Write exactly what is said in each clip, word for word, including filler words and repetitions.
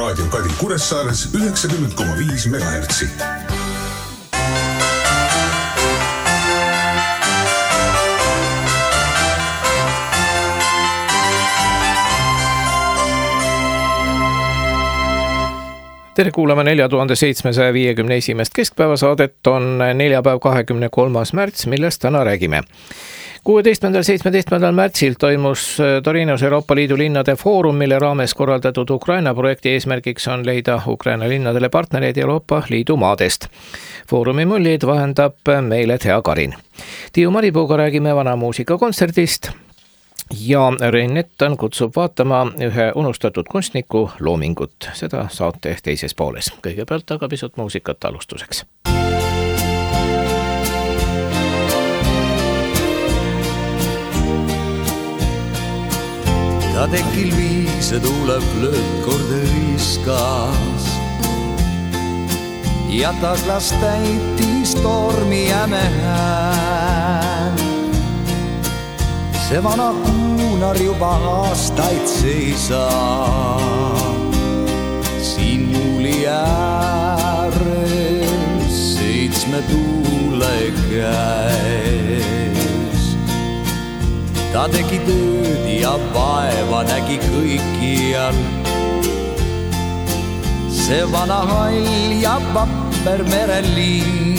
Raadio Kadi Kuressaares üheksakümmend koma viis megahertsi. Tere kuulama nelja tuhande seitsmesaja viiekümne esimest keskpäeva saadet on neljapäev kahekümne kolmas märts, millest täna räägime. kuueteistkümnendal seitsmeteistkümnendal märtsil toimus Torinos Euroopa Liidu linnade foorum, mille raames korraldatud Ukraina projekti eesmärgiks on leida Ukraina linnadele partnereid Euroopa Liidu maadest. Foorumi muljeid vahendab meile Thea Karin. Tiiu Maripuuga räägime vana muusikakontserdist ja Rein Nettan kutsub vaatama ühe unustatud kunstniku loomingut. Seda saate teises pooles. Kõigepealt aga pisut muusikat alustuseks. Ta tekil viise tuleb lööb korde viskas ja ta klas täitis tormi jäme hääl. See vana kuunar juba aastaid seisab siin muuli ääres seitsme tuule käes. Ta tegi tööd ja vaeva nägi kõikjal. See vana hall ja vapper merelind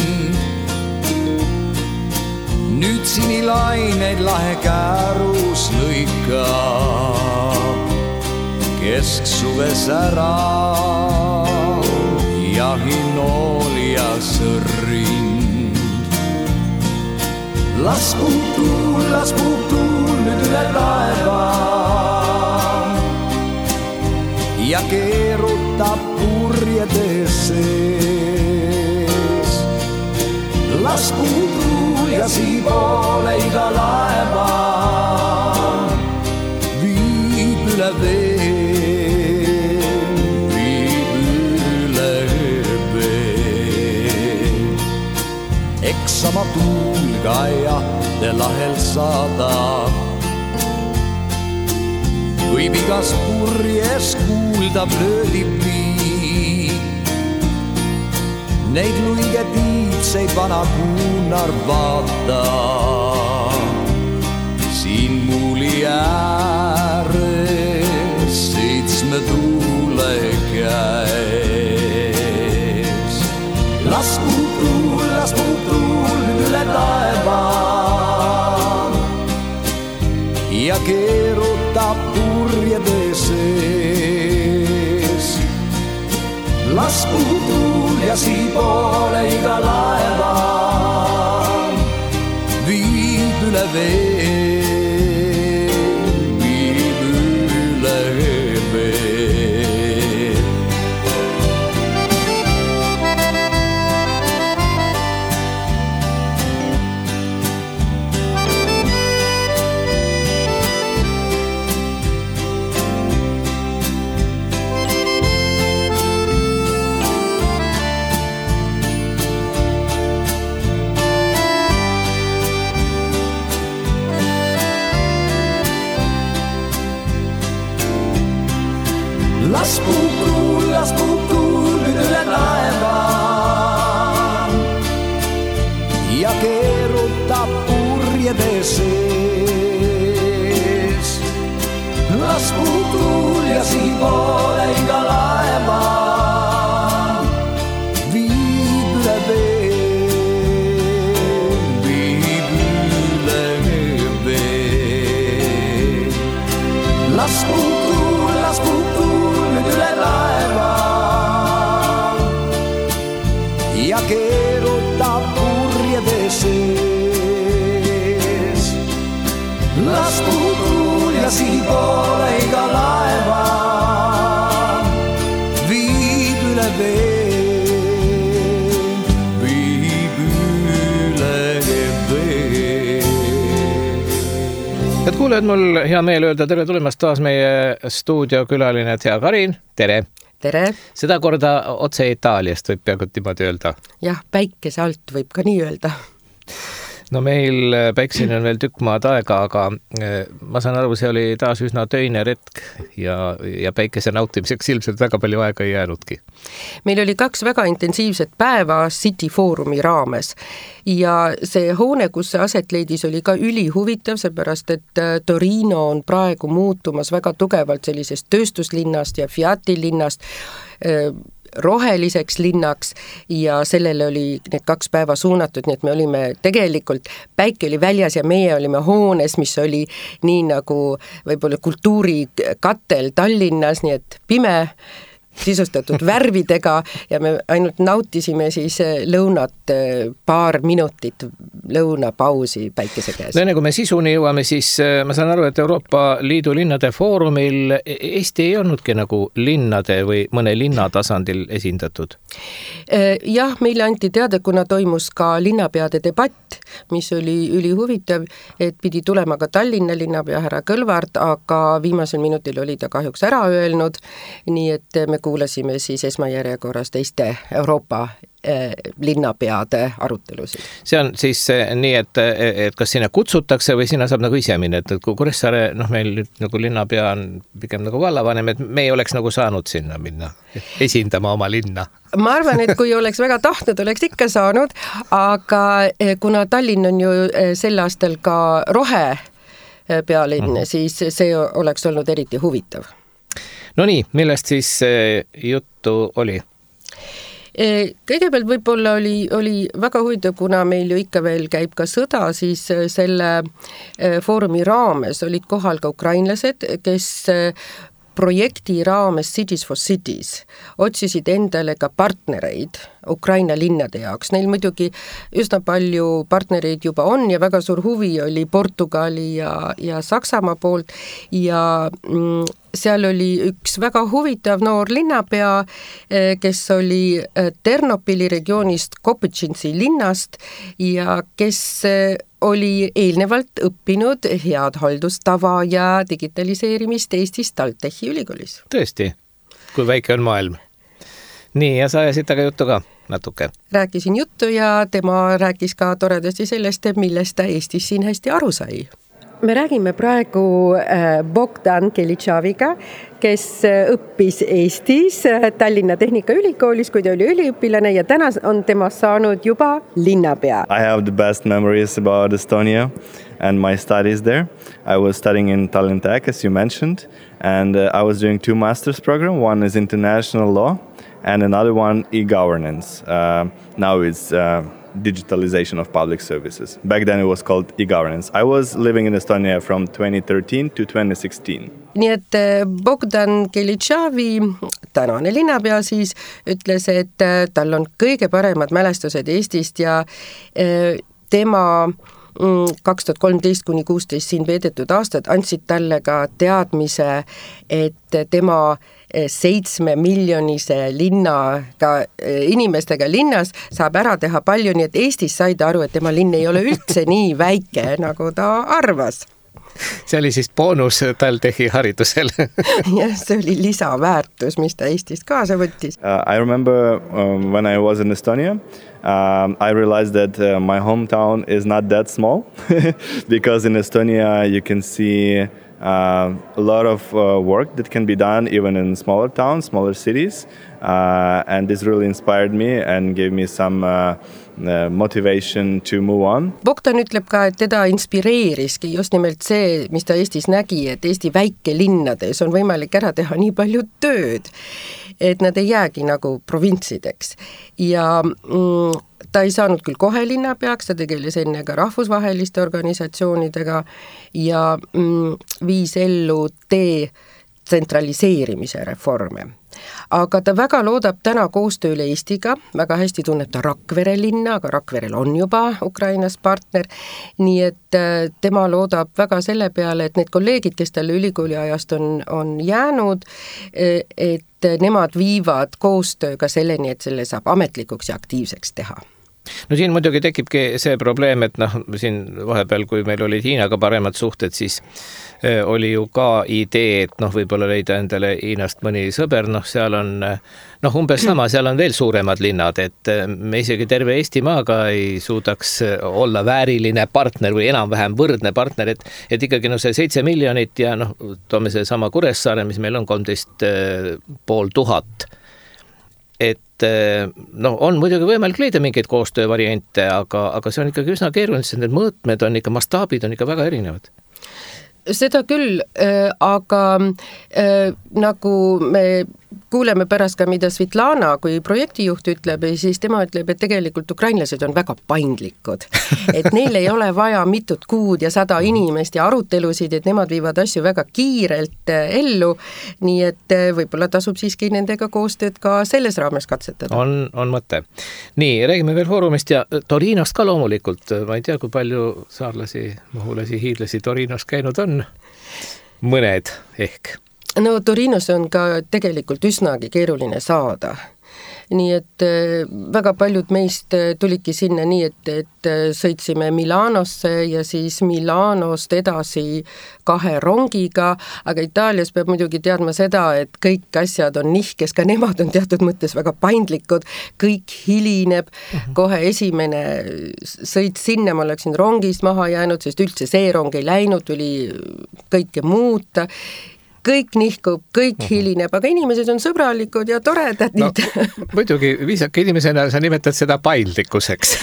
nüüd sinilaineid lahe käärus lõikab kesksuves ära jahinool ja sõrrind. Las puhub tuul, las puhub tuul nüüd üle taeva ja keerutab purjede sees. Las puhub tuul ja sii poole iga laeva viib üle vee, viib üle vee. Eks sama tuulga ja te lahel saadab, võib igas purjes kuulda plöödi piib. Neid luige tiitseid vana kuunar vaata siin muuli ääres seitsme tuule käes. Las puhub tuul, las puhub tuul nüüd üle taeva ja keerutab purjede sees. Las puhub tuul ja sii poole iga laeva viib üle vee, viib üle vee. Las puhub tuul, las puhub tuul nüüd üle taeva ja keerutab purjede sees. Las puhub tuul ja sii poole iga laeva viib üle vee, viib üle vee. Las puhub tuul, las puhub tuul üle laeva ja keerutab purjede sees. Las puhub tuul ja sii poole iga laeva viib üle vee, viib üle vee. Head kuulajad, mul hea meel öelda tere tulemast taas meie stuudiokülaline Thea Karin. Tere! Tere! Seda korda otse Itaaliast võib peaaegu niimoodi öelda. Jah, päikese alt võib ka nii öelda. no meil Päikseni on veel tükk maad aega, aga ma saan aru, see oli taas üsna töine retk ja, ja päikese nautimiseks ilmselt väga palju aega ei jäänudki. Meil oli kaks väga intensiivset päeva City Forumi raames ja see hoone, kus see aset leidis, oli ka ülihuvitav, seepärast et Torino on praegu muutumas väga tugevalt sellisest tööstuslinnast ja Fiati linnast roheliseks linnaks ja sellele oli need kaks päeva suunatud, nii et me olime tegelikult, päike oli väljas ja meie olime hoones, mis oli nii nagu võib-olla kultuurikatel Tallinnas, nii et pime, sisustatud värvidega ja me ainult nautisime siis lõunat paar minutit lõunapausi päikese käes. No enne kui me sisuni jõuame, siis ma saan aru, et Euroopa Liidu linnade foorumil Eesti ei olnudki nagu linnade või mõne linna tasandil esindatud? Jah, meile anti teada, kuna toimus ka linnapeade debatt, mis oli ülihuvitav, et pidi tulema ka Tallinna linnapea härra Kõlvart, aga viimasel minutil oli ta kahjuks ära öelnud, nii et me kuulasime siis esmajärjekorras teiste Euroopa eh, linnapeade arutelusid. See on siis nii, et, et kas sinna kutsutakse või sinna saab nagu ise minna, et kui Kuressaare, noh meil nüüd nagu linnapea on pigem nagu vallavanem, et me ei oleks nagu saanud sinna minna esindama oma linna. Ma arvan, et kui oleks väga tahtnud, oleks ikka saanud, aga kuna Tallinn on ju sel aastal ka rohe pealinn, mm-hmm. siis see oleks olnud eriti huvitav. No nii, millest siis juttu oli? Kõigepealt võib-olla oli, oli väga huvitav, kuna meil ju ikka veel käib ka sõda, siis selle foorumi raames olid kohal ka ukrainlased, kes projekti raames Cities for Cities otsisid endale ka partnereid Ukraina linnade jaoks. Neil muidugi üsna palju partnereid juba on ja väga suur huvi oli Portugali ja, ja Saksamaa poolt ja mm, seal oli üks väga huvitav noor linnapea, kes oli Ternopili regioonist Kopitšinsi linnast ja kes oli eelnevalt õppinud head haldustava ja digitaliseerimist Eestis TalTechi ülikoolis. Tõesti, kui väike on maailm. Nii, ja sa ajasid taga juttu ka natuke? Rääkisin juttu ja tema rääkis ka toredasti sellest, millest ta Eestis siin hästi aru sai. Me räägime praegu Bogdan Kelitšaviga, kes õppis Eestis Tallinna Tehnikaülikoolis, kui ta oli üliõpilane ja täna on temast saanud juba linnapea. I have the best memories about Estonia and my studies there. I was studying in Tallinn Tech, as you mentioned, and uh, I was doing two master's program. One is international law and another one e-governance. Uh, now it's uh, digitalization of public services. Back then it was called e-governance. I was living in Estonia from twenty thirteen to twenty sixteen. Nii et Bogdan Kelitšavi, tänane linnapea siis, ütles, et tal on kõige paremad mälestused Eestist ja tema kaks tuhat kolmteist kuni kuusteist siin veedetud aastad andsid talle ka teadmise, et tema seitsme miljonise linnaga, inimestega linnas saab ära teha palju, nii et Eestis sai ta aru, et tema linn ei ole üldse nii väike, nagu ta arvas. See oli siis boonus TalTechi haridusele. Jah, see oli lisaväärtus, mis ta Eestist kaasa võttis. Uh, I remember um, when I was in Estonia, um, I realized that uh, my hometown is not that small because in Estonia you can see Uh, a lot of uh, work that can be done even in smaller towns, smaller cities, uh, and this really inspired me and gave me some uh, uh, motivation to move on. Bogdan ütleb ka, et teda inspireeriski just nimelt see, mis ta Eestis nägi, et Eesti väikelinnades on võimalik ära teha nii palju tööd, et nad ei jäägi nagu provintsideks. Ja mm, ta ei saanud küll kohe linnapeaks, ta tegeles enne ka rahvusvaheliste organisatsioonidega ja mm, viis ellu detsentraliseerimise reforme. Aga ta väga loodab täna koostööle Eestiga, väga hästi tunneb ta Rakvere linna, aga Rakverel on juba Ukrainas partner, nii et tema loodab väga selle peale, et need kolleegid, kes talle ülikooli ajast on, on jäänud, et nemad viivad koostööga selleni, et selle saab ametlikuks ja aktiivseks teha. no siin muidugi tekibki see probleem, et noh, siin vahepeal, kui meil olid Hiinaga paremad suhted, siis oli ju ka idee, et noh, võib-olla leida endale Hiinast mõni sõber, noh, seal on noh, umbes sama, seal on veel suuremad linnad, et me isegi terve Eestimaaga ei suudaks olla vääriline partner või enam-vähem võrdne partner, et, et ikkagi noh, see seitse miljonit ja noh, toome see sama Kuressaare, mis meil on kolmteist pool tuhat. Et no, on muidugi võimalik leida mingeid koostöövariante, aga, aga see on ikkagi üsna keeruline, sest need mõõtmed on ikka, mastaabid on ikka väga erinevad. Seda küll, aga äh, nagu me kuuleme pärast ka, mida Svitlana kui projektijuht ütleb, siis tema ütleb, et tegelikult ukrainlased on väga paindlikud. Et neil ei ole vaja mitut kuud ja sada inimest ja arutelusid, et nemad viivad asju väga kiirelt ellu, nii et võib-olla tasub siiski nendega koostööd ka selles raames katsetada. On, on mõte. Nii, räägime veel foorumist ja Torinost ka loomulikult. Ma ei tea, kui palju saarlasi, mahulasi, hiidlasi Torinos käinud on. Mõned ehk. No Torinos on ka tegelikult üsnagi keeruline saada. Nii et väga paljud meist tulidki sinna nii, et, et sõitsime Milanosse ja siis Milanost edasi kahe rongiga, aga Itaalias peab muidugi teadma seda, et kõik asjad on nihkes, ka nemad on teatud mõttes väga paindlikud, kõik hilineb, uh-huh. kohe esimene sõit sinna, ma läksin rongist maha jäänud, sest üldse see rong ei läinud, tuli kõike muuta, kõik nihkub, kõik uh-huh. hilineb, aga inimesed on sõbralikud ja toredad. No, muidugi viisaka inimesena sa nimetad seda paindlikkuseks.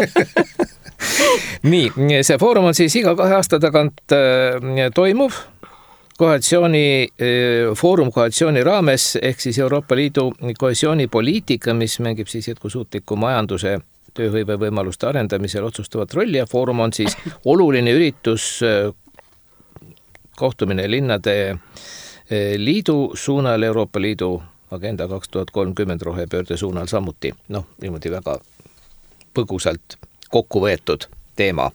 Nii, see foorum on siis iga kahe aasta tagant äh, toimuv kohesiooni, äh, foorum kohesiooni raames ehk siis Euroopa Liidu kohesioonipoliitika, mis mängib siis jätkusuutliku majanduse tööhõive võimaluste arendamisel otsustavat rolli ja foorum on siis oluline üritus äh, kohtumine linnade liidu suunal, Euroopa Liidu agenda kaks tuhat kolmkümmend rohepöörde suunal samuti. Noh, niimoodi väga põgusalt kokku võetud teema.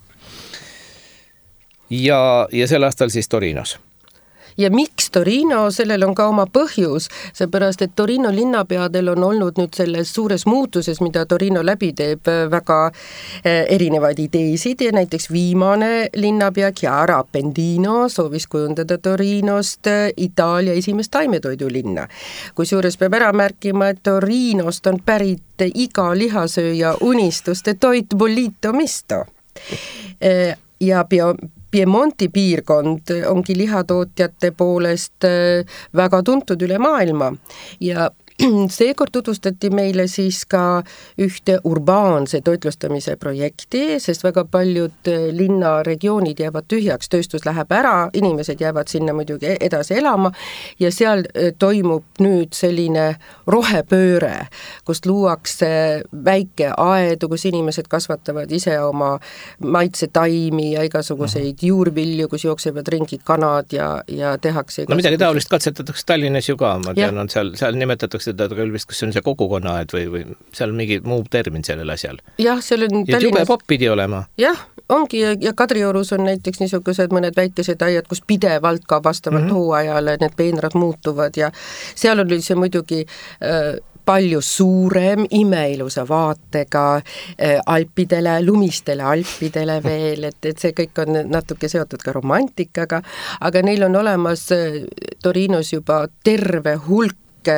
Ja, ja sel aastal siis Torinos. Ja miks Torino, sellel on ka oma põhjus, seepärast, et Torino linnapeadel on olnud nüüd selles suures muutuses, mida Torino läbi teeb, väga erinevaid ideesid ja näiteks viimane linnapea Chiara Appendino soovis kujundada Torinost Itaalia esimest taimetoidulinna. Kusjuures peab ära märkima, et Torinost on pärit iga lihasööja unistuste toit bollito misto. Ja bio Piemonti piirkond ongi lihatootjate poolest väga tuntud üle maailma ja seekord tutvustati meile siis ka ühte urbaanse toitlustamise projekti, sest väga paljud linnaregioonid jäävad tühjaks, tööstus läheb ära, inimesed jäävad sinna muidugi edasi elama ja seal toimub nüüd selline rohepööre, kus luuakse väike aedu, kus inimesed kasvatavad ise oma maitsetaimi ja igasuguseid juurvilju, kus jooksevad ringi kanad ja, ja tehakse no midagi taolist katsetatakse Tallinnas ju ka, ma tean, on seal, seal nimetatakse seda küll vist, kas see on see kogukonnaaed või, või seal mingi muu termin sellel asjal. Jah, seal on ja Tallinnas... jube popp pidi olema. Jah, ongi ja, ja Kadriorus on näiteks niisugused mõned väikesed aiad, kus pidevalt ka vastavalt mm-hmm. hooajale need peenrad muutuvad ja seal on see muidugi äh, palju suurem, imeilusa vaatega äh, alpidele, lumistele alpidele veel, et, et see kõik on natuke seotud ka romantikaga, aga neil on olemas äh, Torinos juba terve hulk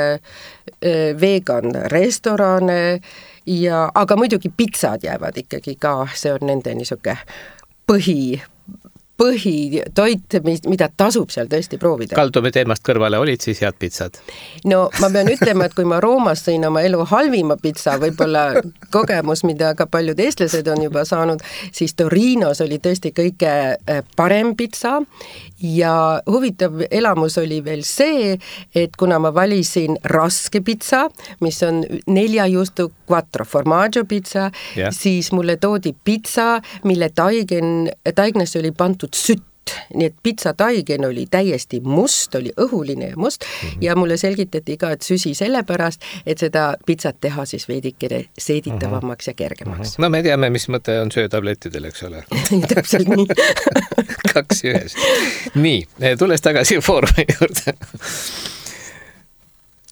vegan restorane ja, aga muidugi pitsad jäävad ikkagi ka, see on nende niisuke põhi, põhitoit, mida tasub seal tõesti proovida. Kaldume teemast kõrvale, olid siis head pitsad? No ma pean ütlema, et kui ma Roomas sõin oma elu halvima pitsa, võib-olla kogemus, mida ka paljud eestlased on juba saanud, siis Torinos oli tõesti kõige parem pitsa ja huvitav elamus oli veel see, et kuna ma valisin raske pitsa, mis on nelja juustu quattro formaggio pitsa, yeah. siis mulle toodi pitsa, mille taigen, taignesse oli pandud sütt. Nii et pitsa taigen oli täiesti must, oli õhuline ja must mm-hmm. ja mulle selgitati ka, et süsi sellepärast, et seda pitsat teha siis veidikene seeditavamaks ja kergemaks. No me teame, mis mõte on söötablettidel, eks ole. Täpselt nii. Kaks ühes. Nii, tules tagasi foorumi juurde.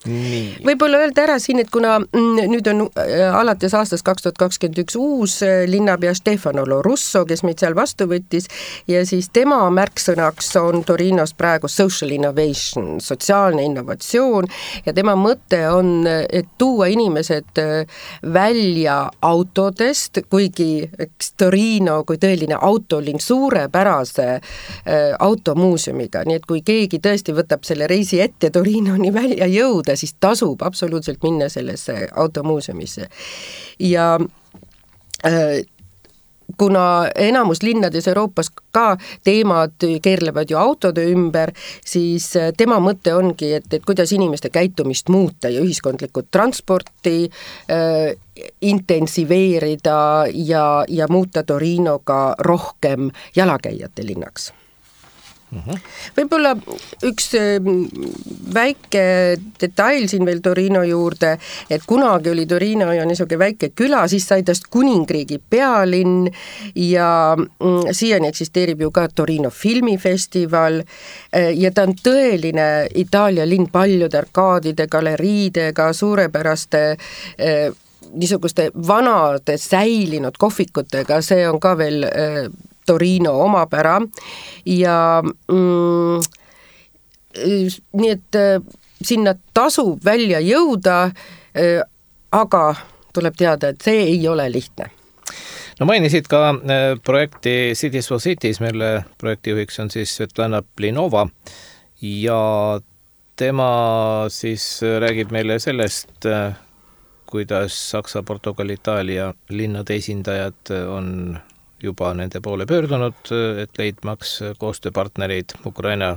Nii. Võib-olla öelda ära siin, et kuna nüüd on alates aastast kaks tuhat kakskümmend üks uus linnapea Stefano Lorusso, kes meid seal vastu võttis ja siis tema märksõnaks on Torinos praegu social innovation, sotsiaalne innovatsioon ja tema mõte on, et tuua inimesed välja autodest, kuigi eks Torino kui tõeline autolinn suurepärase automuuseumiga, nii et kui keegi tõesti võtab selle reisi ette Torinoni välja jõuda, siis tasub absoluutselt minna sellesse automuuseumisse. Ja äh, kuna enamus linnades Euroopas ka teemad keerlevad ju autode ümber, siis tema mõte ongi, et, et kuidas inimeste käitumist muuta ja ühiskondlikult transporti äh, intensiveerida ja, ja muuta Torino ka rohkem jalakäijate linnaks. Võib-olla üks väike detail siin veel Torino juurde, et kunagi oli Torino ja niisugune väike küla, siis sai tast kuningriigi pealinn ja siiani eksisteerib ju ka Torino filmifestival ja ta on tõeline Itaalia linn paljude arkaadide, galeriidega, suurepäraste niisuguste vanade säilinud kohvikutega, see on ka veel Torino omapära ja mm, nii et sinna tasub välja jõuda, aga tuleb teada, et see ei ole lihtne. No mainisid ka projekti Cities for Cities, mille projektijuhiks on siis Svetlana Plinova ja tema siis räägib meile sellest, kuidas Saksa, Portugal, Itaalia linnade esindajad on juba nende poole pöördunud, et leidmaks koostööpartnereid Ukrainale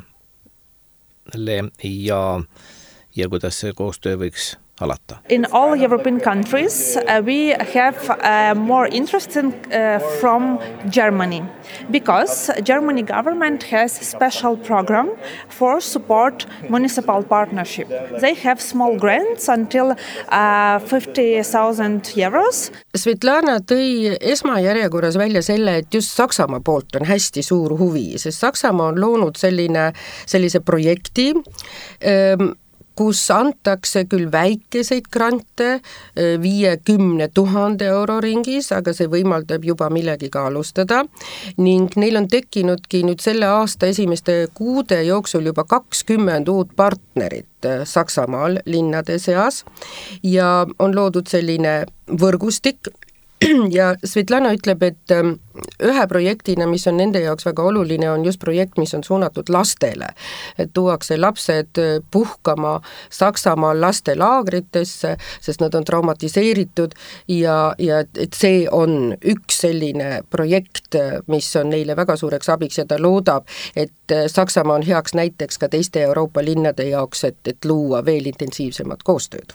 ja, ja kuidas see koostöö võiks alata. In all European countries, uh, we have uh, more interest in, uh, from Germany because Germany government has special program for support municipal partnership. They have small grants until uh, fifty thousand euros. Svetlana tõi esmajärjekorras välja selle, et just Saksamaa poolt on hästi suur huvi, sest Saksamaa on loonud selline, sellise projekti, ähm, kus antakse küll väikeseid grante viiekümne tuhande euro ringis, aga see võimaldab juba millegiga alustada ning neil on tekkinudki nüüd selle aasta esimeste kuude jooksul juba kakskümmend uut partnerit Saksamaal linnade seas ja on loodud selline võrgustik ja Svetlana ütleb, et ühe projektina, mis on nende jaoks väga oluline, on just projekt, mis on suunatud lastele. Et tuuakse lapsed puhkama Saksamaal lastelaagritesse, sest nad on traumatiseeritud ja, ja et see on üks selline projekt, mis on neile väga suureks abiks ja ta loodab, et Saksamaa on heaks näiteks ka teiste Euroopa linnade jaoks, et, et luua veel intensiivsemat koostööd.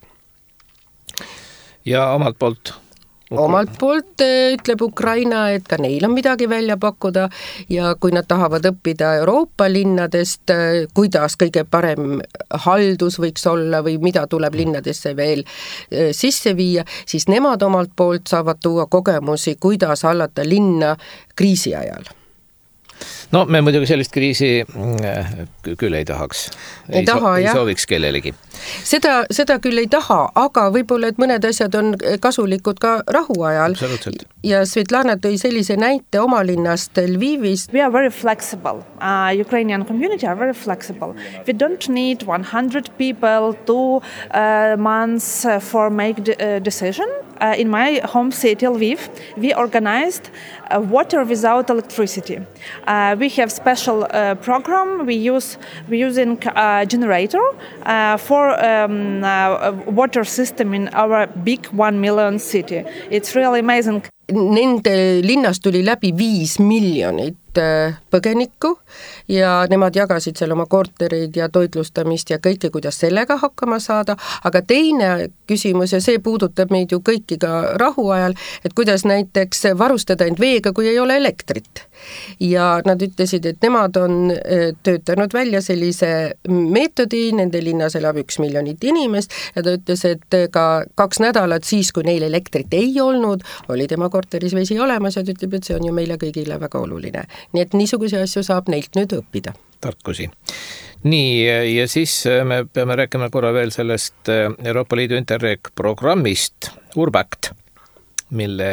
Ja omalt poolt Ukraina. Omalt poolt ütleb Ukraina, et ka neil on midagi välja pakkuda ja kui nad tahavad õppida Euroopa linnadest, kuidas kõige parem haldus võiks olla või mida tuleb linnadesse veel sisse viia, siis nemad omalt poolt saavad tuua kogemusi, kuidas hallata linna kriisi ajal. No me muidugi sellist kriisi küll ei tahaks. Ei, ei, taha, so, ei sooviks kellelegi. Seda, seda küll ei taha, aga võib-olla, et mõned asjad on kasulikud ka rahu ajal. Ja Svetlana tõi sellise näite oma linnast Lvivist. We are very flexible. Uh, Ukrainian community are very flexible. We don't need one hundred people two uh, months for make the, uh, decision. Uh, in my home city, Lviv, we organized uh, water without electricity. Uh, we have special uh, program. We use we using a generator uh, for um, uh, water system in our big one million city. It's really amazing. Nende linnast tuli läbi viis miljonit põgenikku ja nemad jagasid seal oma kortereid ja toitlustamist ja kõike, kuidas sellega hakkama saada, aga teine küsimus ja see puudutab meid ju kõiki ka rahu ajal, et kuidas näiteks varustada end veega, kui ei ole elektrit. Ja nad ütlesid, et nemad on töötanud välja sellise meetodi, nende linnas elab üks miljonit inimest ja ta ütles, et ka kaks nädalat siis, kui neil elektrit ei olnud, oli tema korteris vesi olemas ja ta ütleb, et see on ju meile kõigile väga oluline. nii et niisuguse asju saab neilt nüüd õppida. Tarkusi. Nii, ja siis me peame rääkima korra veel sellest Euroopa Liidu Interreg programmist Urbact, mille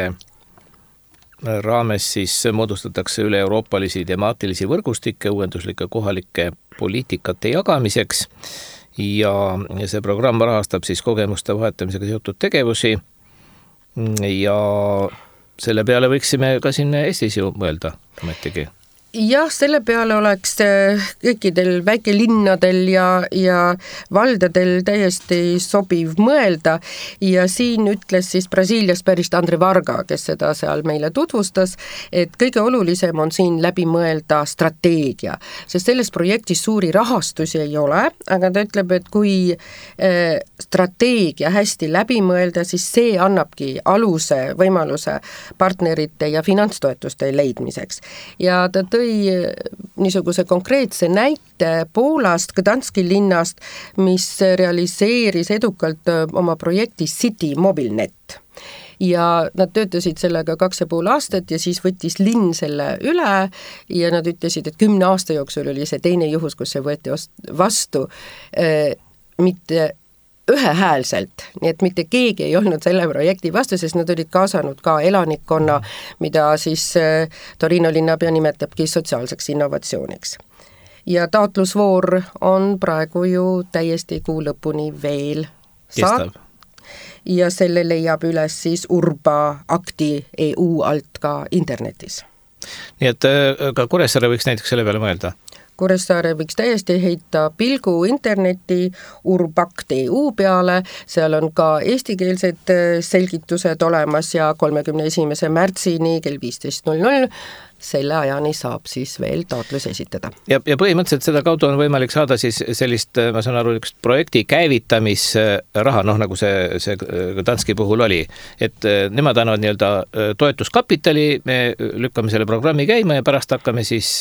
raames siis moodustatakse üle euroopalisi temaatilisi võrgustikke uuenduslike kohalike poliitikate jagamiseks ja see programm rahastab siis kogemuste vahetamisega seotud tegevusi ja selle peale võiksime ka siin Eestis ju mõelda ometigi. Jah, selle peale oleks kõikidel väikelinnadel ja, ja valdadel täiesti sobiv mõelda ja siin ütles siis Brasiilias päris Andre Varga, kes seda seal meile tutvustas, et kõige olulisem on siin läbi mõelda strateegia, sest selles projektis suuri rahastusi ei ole, aga ta ütleb, et kui äh, strateegia hästi läbi mõelda, siis see annabki aluse võimaluse partnerite ja finantstoetuste leidmiseks ja ta tõi niisuguse konkreetse näite Poolast, Gdanski linnast, mis realiseeris edukalt oma projekti City Mobilnet. Ja nad töötasid sellega kaks ja pool aastat ja siis võttis linn selle üle ja nad ütlesid, et kümne aasta jooksul oli see teine juhus, kus see võeti vastu äh, mitte ühehäälselt, nii et mitte keegi ei olnud selle projekti vastu, sest nad olid kaasanud ka elanikkonna, mida siis Torino linnapea nimetabki sotsiaalseks innovatsiooniks. Ja taotlusvoor on praegu ju täiesti kuu lõpuni veel saab. Ja selle leiab üles siis Urbaacti E U alt ka internetis. Nii et ka Kuressaare võiks näiteks selle peale mõelda? Kuressaare võiks täiesti heita pilgu interneti Urbact E U peale, seal on ka eestikeelsed selgitused olemas ja kolmekümne esimese märtsini kell viisteist null null selle ajani saab siis veel taotlus esitada. Ja, ja põhimõtteliselt seda kaudu on võimalik saada siis sellist, ma saan aru, üks projekti käivitamisraha, noh nagu see, see Gdanski puhul oli, et nemad annavad nii-öelda toetuskapitali, me lükkame selle programmi käima ja pärast hakkame siis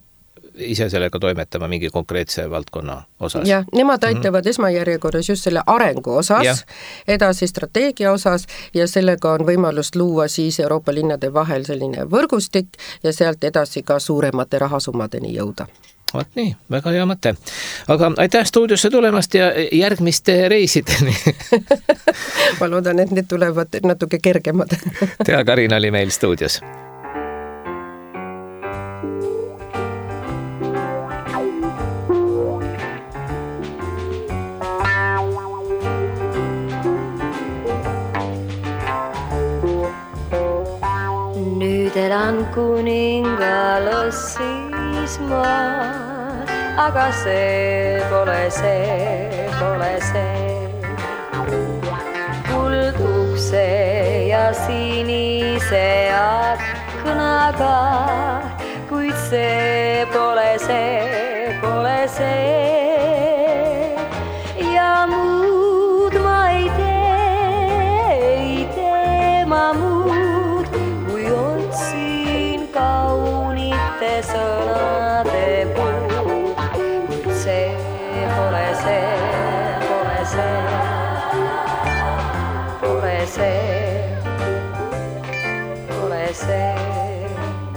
ise sellega toimetama mingi konkreetse valdkonna osas. Ja, nemad aitavad mm-hmm. esmajärjekorras just selle arengu osas, ja. edasi strateegia osas ja sellega on võimalust luua siis Euroopa linnade vahel selline võrgustik ja sealt edasi ka suuremate rahasummadeni jõuda. Vaat nii, väga hea mõte. Aga aitäh stuudiosse tulemast ja järgmiste reisideni. Ma loodan, et need tulevad natuke kergemad. Tea Karin oli meil stuudios. Elan kuningalossis maa, aga see pole see, pole see. Kuldukse ja sinise aknaga, kuid see pole see, pole see. Ja muud ma ei tee, ei tee ma muud. Sõnade puud, kuid see pole see, pole see, pole see, pole see.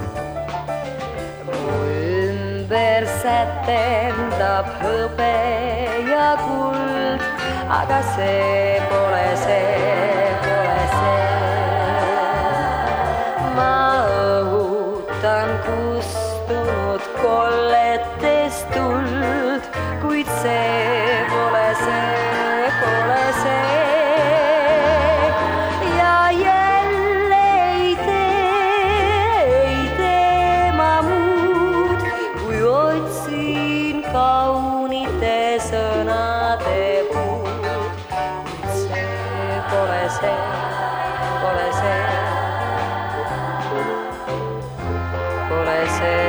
Mu ümber sätendab hõbe ja kuld, aga see pole see, pole see. Ma õhutan kus kolletes tuld, kuid see pole see, pole see. Ja jälle ei tee, ei tee ma muud, kui otsin kaunite sõnade puud. Kuid see pole see, pole see, pole see.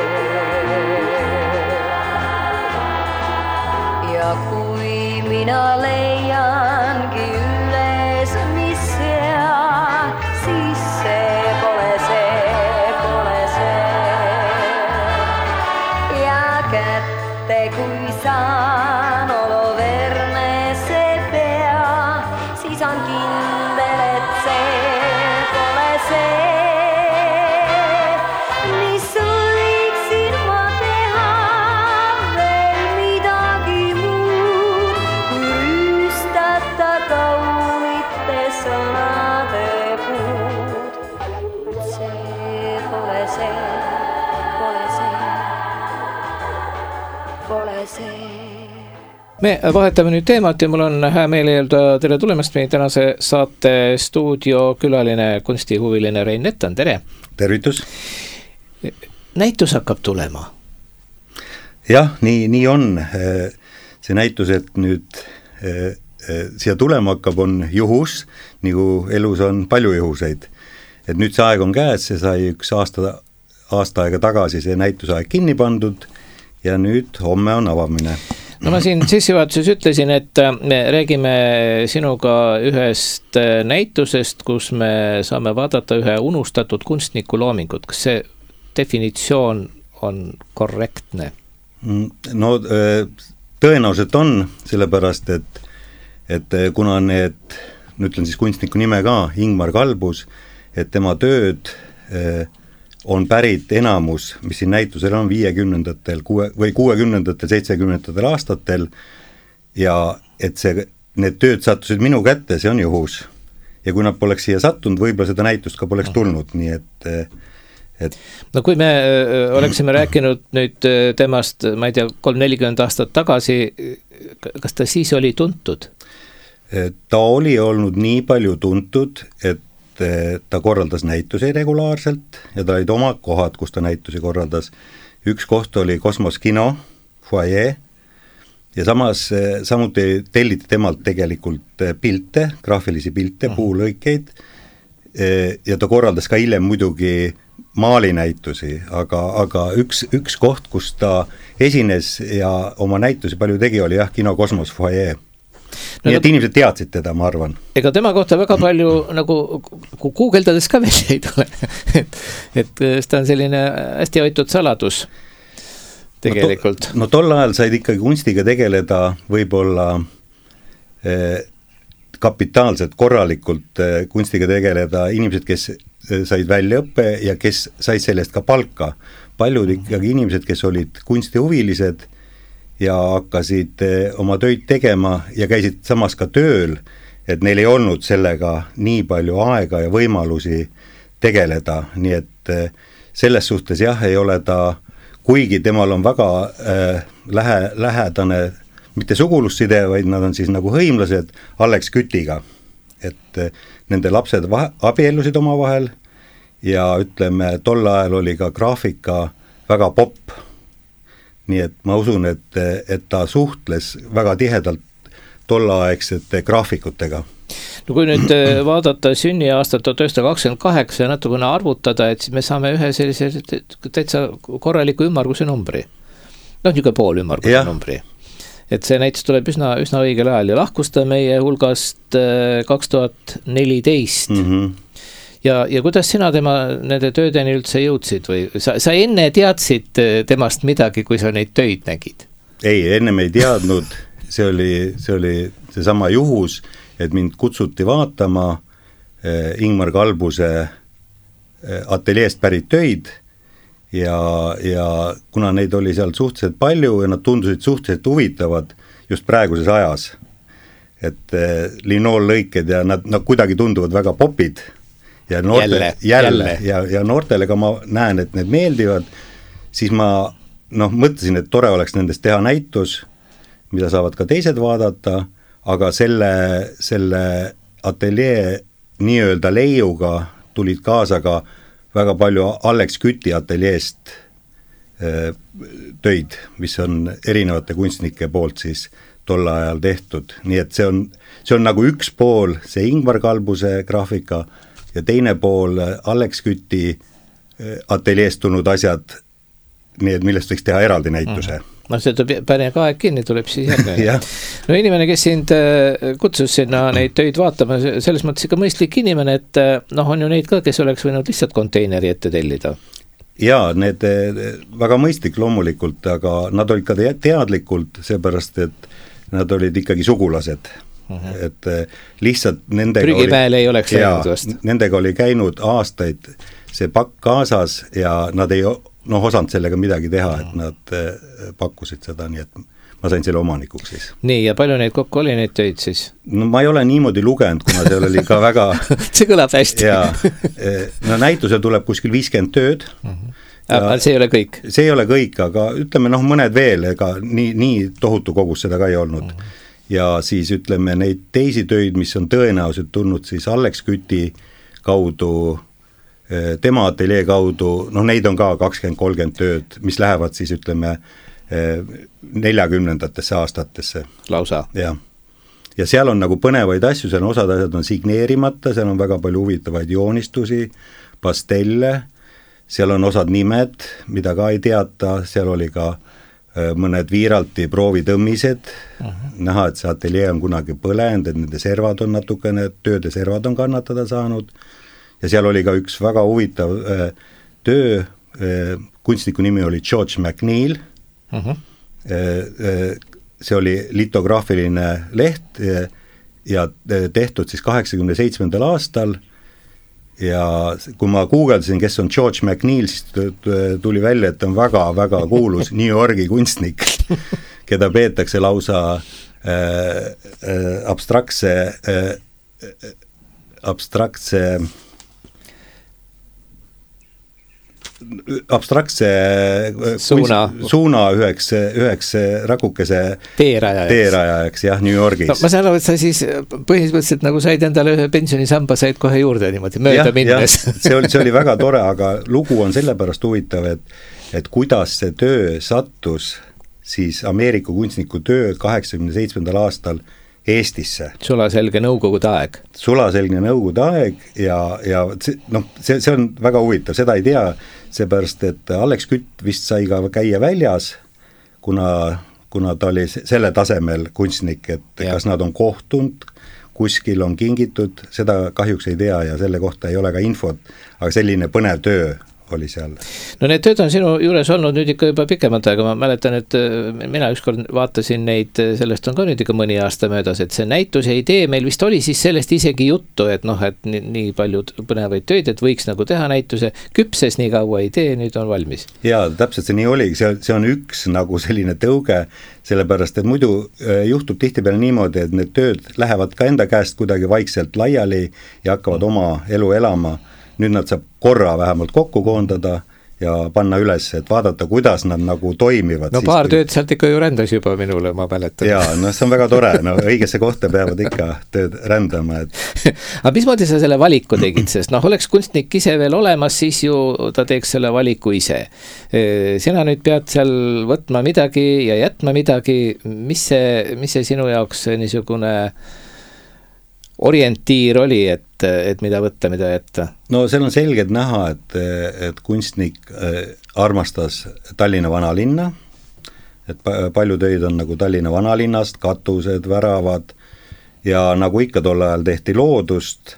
Kui mina leiangi üles, mis sea, siis see pole see, pole see. Ja kätte kui saan oloverne see pea, siis on kindel, et see pole see. Mis sul Me vahetame nüüd teemat ja mul on hää meel öelda tere tulemast meie tänase saate stuudio külaline kunstihuviline Rein Nettan, tere! Tervitus! Näitus hakkab tulema. Jah, nii, nii on. See näitus, et nüüd siia tulema hakkab, on juhus, nagu elus on palju juhuseid. Et nüüd see aeg on käes, see sai üks aasta, aasta aega tagasi see näitusaeg kinni pandud ja nüüd homme on avamine. No ma siin sissejuhatuses ütlesin, et me räägime sinuga ühest näitusest, kus me saame vaadata ühe unustatud kunstniku loomingut. Kas see definitsioon on korrektne? No tõenäoliselt on, sellepärast, et, et kuna need, ütlen siis kunstniku nime ka, Ingmar Kalbus, et tema tööd on pärit enamus, mis siin näitusel on viiekümnendatel või kuuekümnendatel, seitsekümnendatel aastatel ja et see, need tööd sattusid minu kätte, see on juhus. Ja kui nad poleks siia sattunud, võib-olla seda näitust ka poleks tulnud, nii et, et no kui me oleksime rääkinud nüüd temast, ma ei tea, kolm nelikümmend aastat tagasi, kas ta siis oli tuntud? Ta oli olnud nii palju tuntud, et ta korraldas näitusi regulaarselt ja ta olid oma kohad, kus ta näitusi korraldas. Üks koht oli Kosmos kino, foyer ja samas, samuti telliti temalt tegelikult pilte, graafilisi pilte, puulõikeid ja ta korraldas ka hiljem muidugi maalinäitusi, aga, aga üks, üks koht, kus ta esines ja oma näitusi palju tegi, oli jah, kino Kosmos foyer. No, nii et inimesed teadsid teda, ma arvan. Ega tema kohta väga palju nagu guugeldades ka veel ei tule. et, et seda on selline hästi hoitud saladus tegelikult. No, to, no tol ajal said ikkagi kunstiga tegeleda võib-olla eh, kapitaalselt, korralikult eh, kunstiga tegeleda inimesed, kes eh, said väljaõppe ja kes said sellest ka palka. Paljud ikkagi inimesed, kes olid kunstihuvilised ja hakkasid oma töid tegema ja käisid samas ka tööl, et neil ei olnud sellega nii palju aega ja võimalusi tegeleda, nii et selles suhtes jah, ei ole ta, kuigi temal on väga äh, lähe, lähedane, mitte sugulusside, vaid nad on siis nagu hõimlased Alex Kütiga, et äh, nende lapsed vahe, abiellusid oma vahel ja ütleme, tol ajal oli ka graafika väga popp. Nii et ma usun, et, et ta suhtles väga tihedalt tollaegsete graafikutega. No kui nüüd vaadata sünniaastat tuhat üheksasada kakskümmend kaheksa ja natukene arvutada, et siis me saame ühe sellise täitsa korraliku ümmarguse numbri. Noh, niisugune pool ümmarguse ja. Numbri. Et see näitus tuleb üsna, üsna õigel ajal ja lahkus ta meie hulgast kaks tuhat neliteist. Mm-hmm. Ja, ja kuidas sina tema nende töödeni üldse jõudsid või sa, sa enne teadsid temast midagi, kui sa neid töid nägid? Ei, ennem ei teadnud, see oli, see oli see sama juhus, et mind kutsuti vaatama eh, Ingmar Kalbuse eh, ateljeest pärit töid ja, ja kuna neid oli seal suhteliselt palju ja nad tundusid suhteliselt huvitavad just praeguses ajas, et eh, linoollõiked ja nad, nad kuidagi tunduvad väga popid, ja noorte, jälle, jälle, jälle. Ja, ja noortele ka ma näen, et need meeldivad, siis ma noh, mõtlesin, et tore oleks nendest teha näitus, mida saavad ka teised vaadata, aga selle, selle ateljee nii-öelda leiuga tulid kaasa ka väga palju Alex Küti ateljeest töid, mis on erinevate kunstnike poolt siis tol ajal tehtud, nii et see on, see on nagu üks pool see Ingmar Kalbuse graafika ja teine pool Alex Küti ateljeest tulnud asjad, nii et millest võiks teha eraldi näituse. No see tuleb päris aeg kinni, tuleb siis järgne. No inimene, kes sind kutsus sinna neid töid vaatama, selles mõttes ikka mõistlik inimene, et noh, on ju neid ka, kes oleks võinud lihtsalt konteineri ette tellida. Jaa, need väga mõistlik loomulikult, aga nad olid ka teadlikult, seepärast, et nad olid ikkagi sugulased. Uh-huh. Et lihtsalt nendega Prügimäel oli, ei oleks läinud vast. Nendega oli käinud aastaid see pakk kaasas ja nad ei noh, osanud sellega midagi teha, et nad pakkusid seda, nii et ma sain selle omanikuks siis. Nii, ja palju neid kokku oli neid töid siis? No ma ei ole niimoodi lugenud, kuna seal oli ka väga see kõlab hästi. ja, no näitusel tuleb kuskil viiskümmend tööd uh-huh. see ei ole kõik? See ei ole kõik, aga ütleme noh, mõned veel, ega nii, nii tohutu kogus seda ka ei olnud. Mm. Ja siis ütleme neid teisi töid, mis on tõenäoliselt tulnud siis Alex Küti kaudu, tema ateljee kaudu, noh neid on ka kakskümmend kolmkümmend tööd, mis lähevad siis ütleme neljakümnendatesse aastatesse. Lausa? Jah. Ja seal on nagu põnevaid asju, seal on osad asjad on signeerimata, seal on väga palju huvitavaid joonistusi, pastelle, seal on osad nimed, mida ka ei teata, seal oli ka mõned Viiralti proovitõmmised, uh-huh. näha, et see ateljee on kunagi põlenud, et nende servad on natukene, tööde servad on kannatada saanud, ja seal oli ka üks väga huvitav äh, töö, äh, kunstniku nimi oli George McNeil, uh-huh. äh, see oli litograafiline leht ja, ja tehtud siis kaheksakümne seitsmendal aastal, ja kui ma guugeldasin, kes on George McNeil, siis tuli välja, et on väga-väga kuulus New Yorgi kunstnik, keda peetakse lausa äh, äh, abstraktse äh, abstraktse abstraktse suuna, suuna üheks, üheks rakukese teerajajaks, teerajajaks jah, New Yorgis. No, ma saan aru, et sa siis põhimõtteliselt nagu said endale ühe pensionisamba, said kohe juurde niimoodi mööda ja, minnes. Ja, see, oli, see oli väga tore, aga lugu on sellepärast huvitav, et, et kuidas see töö sattus siis Ameerika kunstniku töö kaheksakümne seitsmendal aastal Eestisse. Sulaselge nõukogude aeg. Sulaselge nõukogude aeg ja, ja see, noh, see, see on väga huvitav, seda ei tea, seepärast, et Alex Kütt vist sai ka käia väljas, kuna, kuna ta oli selle tasemel kunstnik, et ja. Kas nad on kohtunud, kuskil on kingitud, seda kahjuks ei tea ja selle kohta ei ole ka infot, aga selline põnev töö oli seal. No need tööd on sinu juures olnud nüüd ikka juba pikemat aega, ma mäletan, et mina ükskord vaatasin neid, sellest on ka nüüd ikka mõni aasta möödas, et see näituse idee, meil vist oli siis sellest isegi juttu, et noh, et nii, nii palju põnevaid töid, et võiks nagu teha näituse, küpses nii kaua ei tee, nüüd on valmis. Jaa, täpselt see nii oligi, see, see on üks nagu selline tõuge, sellepärast, et muidu juhtub tihtipeale niimoodi, et need tööd lähevad ka enda käest kuidagi vaikselt laiali ja hakkavad oma elu elama. Nüüd nad saab korra vähemalt kokku koondada ja panna üles, et vaadata, kuidas nad nagu toimivad. No paar tööd sealt ikka ju rändas juba minule, ma mäletan. Jaa, no see on väga tore, no õigesse kohta peavad ikka tööd rändama. Et... aga mismoodi sa selle valiku tegid, sest noh, oleks kunstnik ise veel olemas, siis ju ta teeks selle valiku ise. Sina nüüd pead seal võtma midagi ja jätma midagi, mis see, mis see sinu jaoks niisugune orientiir oli, et, et mida võtta, mida jätta? No seal on selgelt näha, et, et kunstnik armastas Tallinna vanalinna, et palju töid on nagu Tallinna vanalinnast, katused, väravad ja nagu ikka tol ajal tehti loodust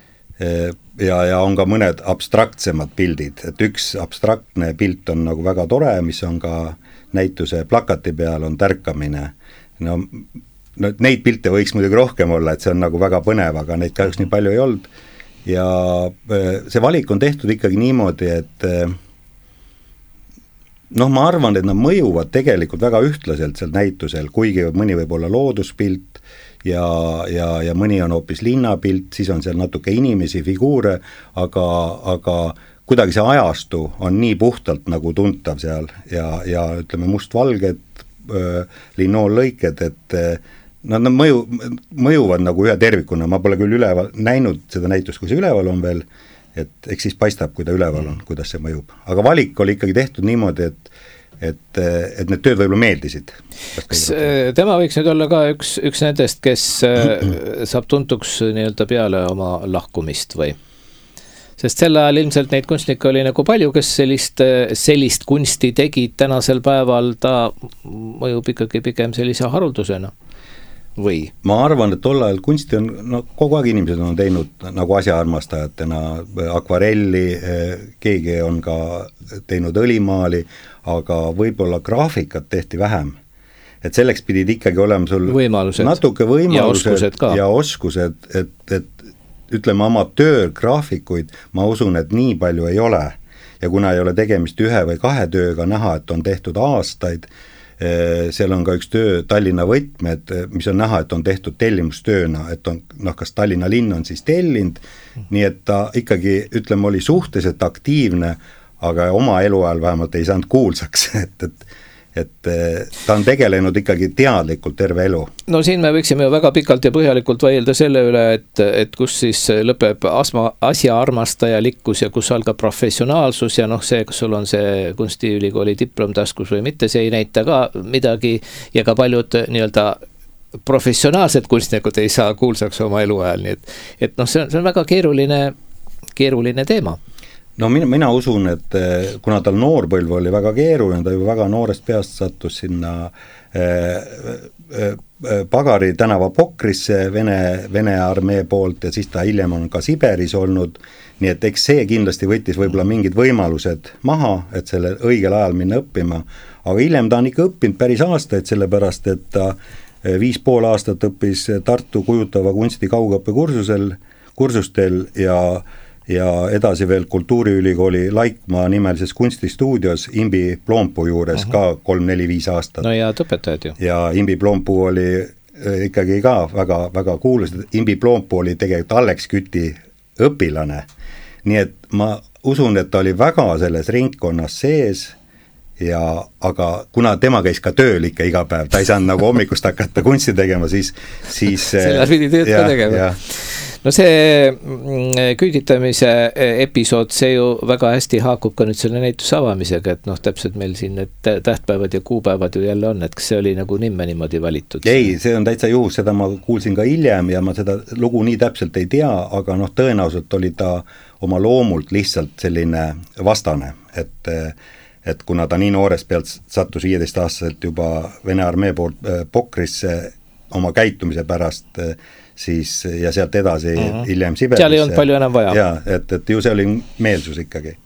ja, ja on ka mõned abstraktsemad pildid, et üks abstraktne pilt on nagu väga tore, mis on ka näituse plakati peal, on tärkamine. No no neid pilte võiks muidugi rohkem olla, et see on nagu väga põnev, aga neid kahjuks nii palju ei olnud ja see valik on tehtud ikkagi niimoodi, et noh, ma arvan, et nad mõjuvad tegelikult väga ühtlaselt seal näitusel, kuigi mõni võib olla looduspilt ja, ja, ja mõni on hoopis linnapilt, siis on seal natuke inimesi, figuure, aga, aga kuidagi see ajastu on nii puhtalt nagu tuntav seal ja, ja ütleme mustvalged linoollõiked, et nad mõju, mõjuvad nagu ühe tervikuna, ma pole küll üleval näinud seda näitust, kui see üleval on veel, et eks siis paistab, kui ta üleval on, kuidas see mõjub. Aga valik oli ikkagi tehtud niimoodi, et, et, et need tööd võib-olla meeldisid. Kas tema võiks nüüd olla ka üks, üks nendest, kes saab tuntuks nii-öelda peale oma lahkumist või? Sest sel ajal ilmselt neid kunstnikke oli nagu palju, kes sellist, sellist kunsti tegid tänasel päeval, ta mõjub ikkagi pigem sellise haruldusena. Või? Ma arvan, et tol ajal kunsti on, no kogu aeg inimesed on teinud nagu asjaarmastajatena akvarelli, keegi on ka teinud õlimaali, aga võib-olla graafikat tehti vähem. Et selleks pidid ikkagi olema sul võimalused. natuke võimalused ja oskused, ja oskused, et, et ütleme amatöörgraafikuid, ma usun, et nii palju ei ole. Ja kuna ei ole tegemist ühe või kahe tööga näha, et on tehtud aastaid, seal on ka üks töö Tallinna võtmed, mis on näha, et on tehtud tellimustööna, et on, noh, kas Tallinna linn on siis tellinud, nii et ta ikkagi, ütleme, oli suhteliselt aktiivne, aga oma eluajal vähemalt ei saanud kuulsaks, et, et et ta on tegelenud ikkagi teadlikult terve elu. No siin me võiksime ju väga pikalt ja põhjalikult vaielda selle üle, et, et kus siis lõpeb asma, asja armastajalikkus ja kus algab professionaalsus ja noh, see, kas sul on see kunstiülikooli diplom taskus või mitte, see ei näita ka midagi ja ka paljud nii-öelda professionaalsed kunstnikud ei saa kuulsaks oma eluajal, nii et, et noh, see on, see on väga keeruline, keeruline teema. No mina, mina usun, et kuna tal noorpõlv oli väga keeruline, ta juba väga noorest peast sattus sinna äh, äh, Pagari tänava Pokrisse Vene, Vene armee poolt ja siis ta hiljem on ka Siberis olnud, nii et eks see kindlasti võttis võib-olla mingid võimalused maha, et selle õigel ajal minna õppima, aga hiljem ta on ikka õppinud päris aastaid, sellepärast et ta viis pool aastat õppis Tartu kujutava kunsti kaugõppe kursusel, kursustel ja ja edasi veel Kultuuriülikooli Laikmaa nimelises kunstistuudios Imbi Ploompuu juures uh-huh. ka kolm, neli, viis aastat. No ja õpetajad ju. Ja Imbi Ploompuu oli ikkagi ka väga, väga kuulus, Imbi Ploompuu oli tegelikult Alex Küti õpilane, nii et ma usun, et ta oli väga selles ringkonnas sees ja aga kuna tema käis ka tööl ikka iga päev, ta ei saanud nagu hommikust hakata kunsti tegema, siis, siis selles pidi tööd ka tegema. No see küüditamise episood, see ju väga hästi haakub ka nüüd selle näituse avamisega, et noh, täpselt meil siin need tähtpäevad ja kuupäevad ju jälle on, et kas see oli nagu nimme niimoodi valitud? Ei, see on täitsa juhus, seda ma kuulsin ka hiljem ja ma seda lugu nii täpselt ei tea, aga noh, tõenäoliselt oli ta oma loomult lihtsalt selline vastane, et et kuna ta nii noorest pealt sattus viieteist-aastaselt juba Vene armee poolt Pokrisse oma käitumise pärast, siis ja sealt edasi uh-huh. hiljem Siberisse. Seal ei olnud palju enam vaja. Ja, et, et ju see oli meelsus ikkagi.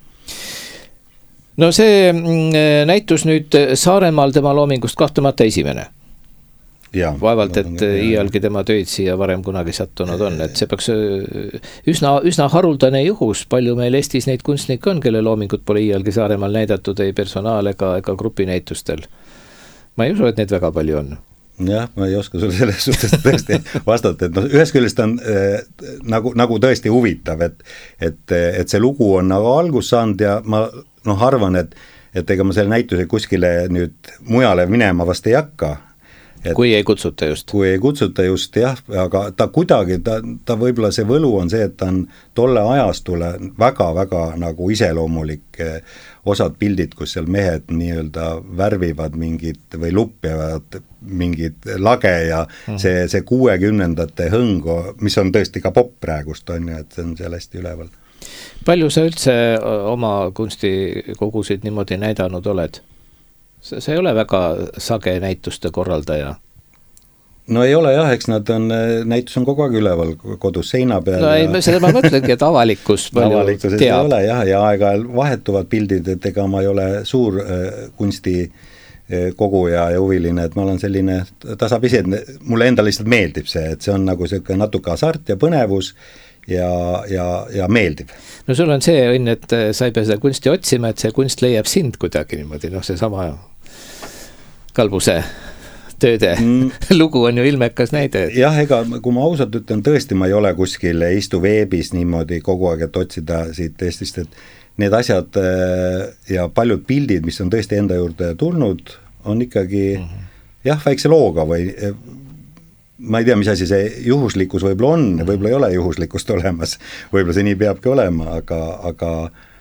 No see näitus nüüd Saaremaal tema loomingust kahtumata esimene. Ja, vaevalt, et iialgi tema töid siia varem kunagi sattunud on, et see peaks üsna, üsna haruldane juhus, palju meil Eestis neid kunstnikke on, kelle loomingut pole iialgi Saaremaal näidatud ei personaal ega, ega grupinäitustel. Ma ei usu, et neid väga palju on. Jah, ma ei oska sulle selles suhtes tõesti vastata, et no, ühes küljest on äh, nagu, nagu tõesti huvitav, et, et, et see lugu on nagu algus saanud ja ma noh, arvan, et, et ega ma selle näituse kuskile nüüd mujale minema vast ei hakka. Et, kui ei kutsuta just. Kui ei kutsuta just, jah, aga ta kuidagi, ta, ta võib-olla see võlu on see, et ta on tolle ajastule väga-väga nagu iseloomulik osad pildid, kus seal mehed nii-öelda värvivad mingid või lupjavad mingid lage ja mm. see, see kuuekümnendate hõngu, mis on tõesti ka pop praegust, on ju, et see on seal hästi üleval. Palju sa üldse oma kunstikogusid niimoodi näidanud oled? See ei ole väga sage näituste korraldaja. No ei ole jah, eks nad on, näitus on kogu aeg üleval kodus seina peal. No ei, ja... seda ma mõtlengi, et avalikkus palju avalikkus teab. Ei ole jah, ja aeg-ajal vahetuvad pildid, et ega ma ei ole suur äh, kunsti äh, koguja ja huviline, et ma olen selline tasapisi, et mulle enda lihtsalt meeldib see, et see on nagu selline natuke hasart ja põnevus ja, ja, ja meeldib. No sul on see õnn, et sa ei pea seda kunsti otsima, et see kunst leiab sind kuidagi niimoodi, noh see sama Kalbuse tööde mm. lugu on ju ilmekas näide. Jah, ega kui ma ausalt ütlen, tõesti ma ei ole kuskil, ei istu veebis niimoodi kogu aeg, et otsida siit Eestist, et need asjad ja paljud pildid, mis on tõesti enda juurde tulnud, on ikkagi mm-hmm. jah, väikse looga või ma ei tea, mis asi see juhuslikkus võib-olla on, mm-hmm. võib-olla ei ole juhuslikkust olemas, võib-olla see nii peabki olema, aga, aga,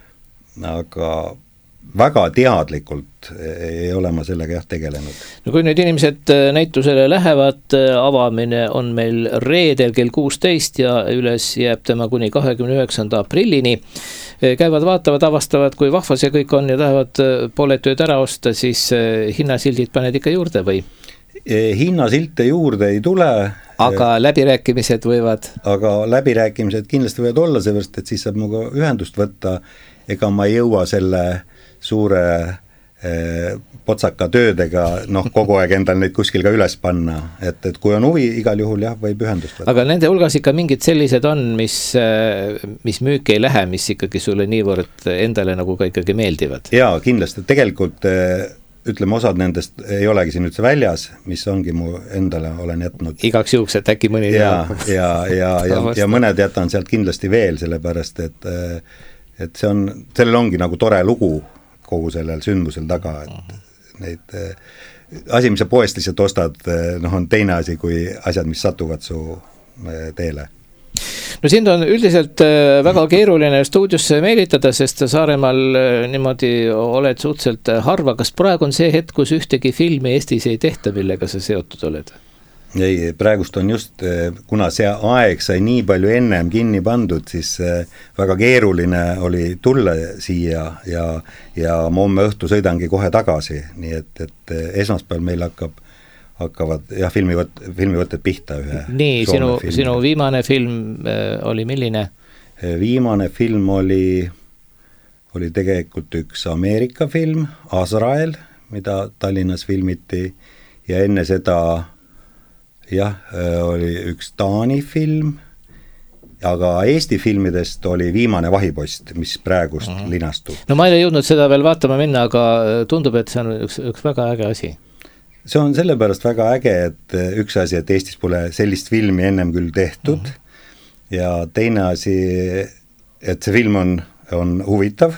aga väga teadlikult ei ole ma sellega jah tegelenud. No kui nüüd inimesed näitusele lähevad, avamine on meil reedel kell kuusteist ja üles jääb tema kuni kahekümne üheksanda aprillini. Käivad, vaatavad, avastavad, kui vahva see kõik on ja tahavad pooled tööd ära osta, siis hinnasildid paned ikka juurde või? Hinnasilte juurde ei tule. Aga läbirääkimised võivad? Aga läbirääkimised kindlasti võivad olla, seepärast, et siis saab minuga ühendust võtta, ega ma ei jõua selle suure eh, potsaka töödega noh, kogu aeg endal neid kuskil ka üles panna, et, et kui on huvi, igal juhul jah, võib ühendust võtta. Aga nende hulgas ikka mingid sellised on, mis, mis müüki ei lähe, mis ikkagi sulle niivõrd endale nagu ka ikkagi meeldivad? Jaa, kindlasti, tegelikult ütleme, osad nendest ei olegi siin üldse väljas, mis ongi mu endale olen jätnud. Igaks juhuks, et äkki mõni ja, ja, ja, ja, ja mõned jätan sealt kindlasti veel, sellepärast, et et see on, sellel ongi nagu tore lugu kogu sellel sündmusel taga, et neid asi, mis sa poest lihtsalt ostad, noh, on teine asi kui asjad, mis satuvad su teele. No sind on üldiselt väga keeruline stuudiosse meelitada, sest Saaremaal niimoodi oled suhteliselt harva. Kas praegu on see hetk, kus ühtegi filmi Eestis ei tehta, millega sa seotud oled? Ei, praegust on just, kuna see aeg sai nii palju ennem kinni pandud, siis väga keeruline oli tulla siia ja, ja ma homme õhtu sõidangi kohe tagasi, nii et, et esmaspäeval meil hakkab hakkavad jah, filmivõt, filmivõtted pihta ühe. Nii, sinu, sinu viimane film äh, oli milline? Viimane film oli, oli tegelikult üks Ameerika film, Azrael, mida Tallinnas filmiti ja enne seda jah, oli üks Taani film, aga Eesti filmidest oli Viimane vahipost, mis praegust mm-hmm. linastub. No ma ei ole jõudnud seda veel vaatama minna, aga tundub, et see on üks, üks väga äge asi. See on sellepärast väga äge, et üks asi, et Eestis pole sellist filmi ennem küll tehtud mm-hmm. ja teine asi, et see film on, on huvitav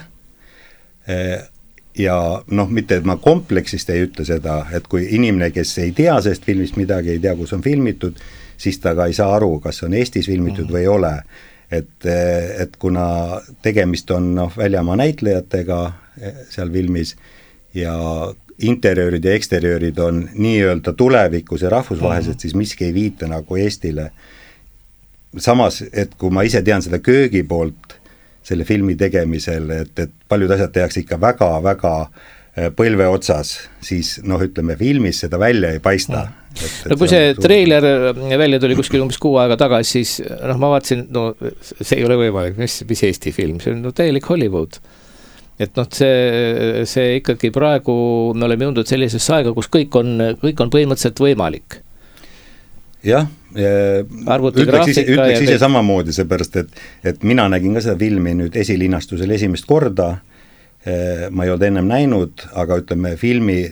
ja noh, mitte et ma kompleksist ei ütle seda, et kui inimene, kes ei tea sellest filmist midagi, ei tea, kus on filmitud, siis ta ka ei saa aru, kas on Eestis filmitud mm-hmm. või ei ole. Et, et kuna tegemist on noh, väljamaa näitlejatega seal filmis ja interjöörid ja eksteriöörid on nii-öelda tulevikus ja rahvusvahelised, mm-hmm. siis miski ei viita nagu Eestile. Samas, et kui ma ise tean seda köögi poolt selle filmi tegemisel, et, et paljud asjad tehakse ikka väga-väga põlve otsas, siis noh, ütleme, filmis seda välja ei paista. Mm. Et, et no kui see, see treiler välja tuli kuskil umbes kuu aega tagasi, siis noh, ma vaatasin, no see ei ole võimalik, mis, mis Eesti film, see on no, täielik Hollywood. Et noh, see, see ikkagi praegu me oleme jõudnud sellisesse aega, kus kõik on, kõik on põhimõtteliselt võimalik. Jah, ütleks ise, ütleks ise samamoodi, seepärast, et, et mina nägin ka seda filmi nüüd esilinastusel esimest korda, ma ei olnud ennem näinud, aga ütleme filmi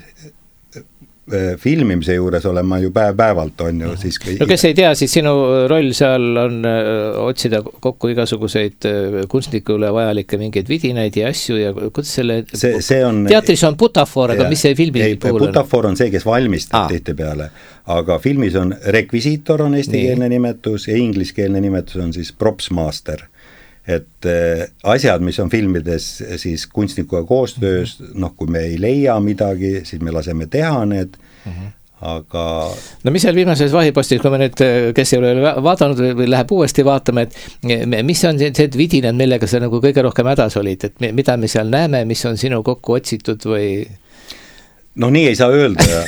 filmimise juures olen ma ju päev-päevalt on ju siis no kes ei tea, siis sinu roll seal on otsida kokku igasuguseid kunstnikule vajalikke mingeid vidinaid ja asju ja kuidas selle see, see on, teatris on butafoor, aga ja, mis see filmi ei, puhul on? Butafoor on see, kes valmistab ah. tihti peale, aga filmis on rekvisiitor on eestikeelne nimetus ja ingliskeelne nimetus on siis props master. Et äh, asjad, mis on filmides siis kunstnikuga koostöös, noh, kui me ei leia midagi, siis me laseme teha need, mm-hmm. aga... No mis seal viimases vahipostis, kui me nüüd, kes ei ole vaadanud või läheb uuesti vaatama, et mis on see vidinad, millega sa nagu kõige rohkem hädas olid, et mida me seal näeme, mis on sinu kokku otsitud või... Noh, nii ei saa öelda.